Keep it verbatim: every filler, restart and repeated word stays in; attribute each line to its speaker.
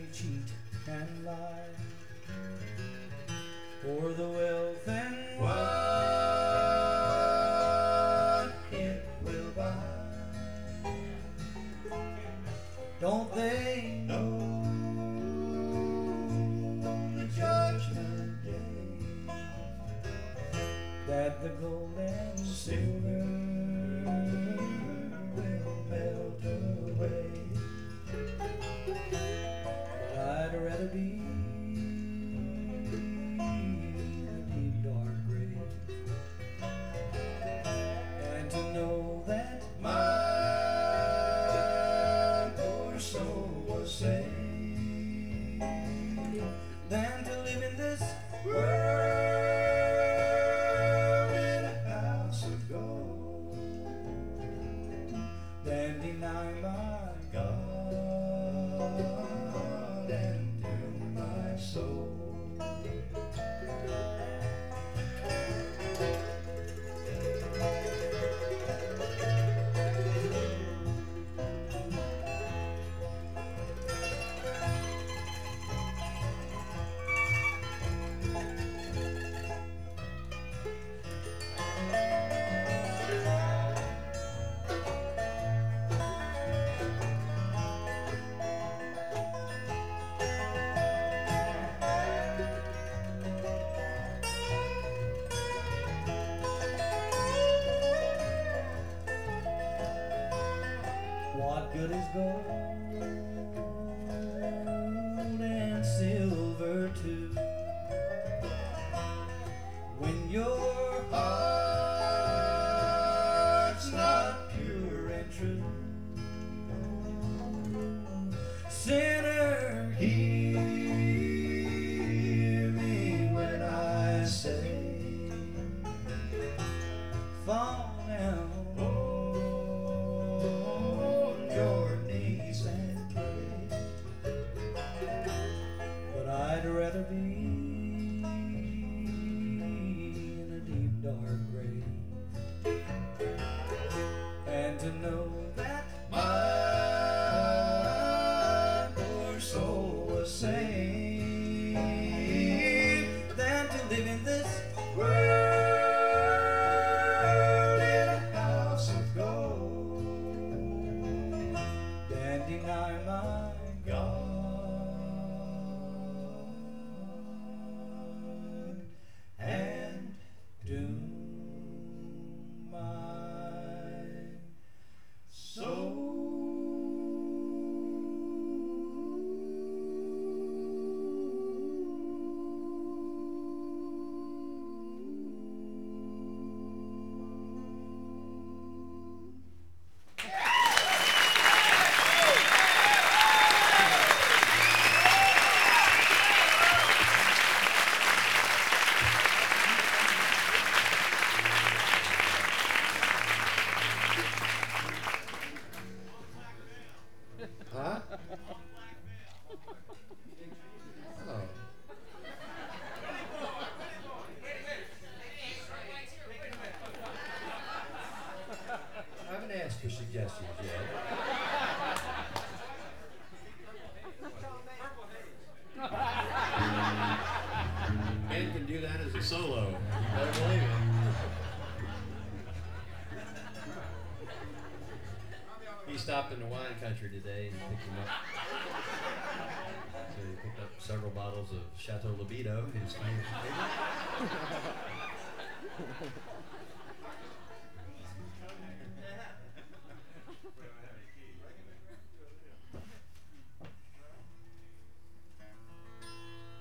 Speaker 1: they cheat and lie for the wealth and what it will buy. Don't they know the judgment day that the gold and silver will melt away? But I'd rather be in a deep dark grave and to know that my poor soul was saved than to live in this world in a house of gold, than deny my God and doom my soul. What good is gold and silver too when your heart's not pure and true? Sinner, hear me when I say, fall down your knees and pray. But I'd rather be in a deep dark grave and to know that my poor soul was saved than to live in this world in a house of gold and deny my God and doom my soul.
Speaker 2: Huh? Oh. I haven't asked for suggestions yet. Ben can do that as a solo. You better believe it. He stopped in the wine country today and picked him up. So he picked up several bottles of Chateau Libido, his favorite.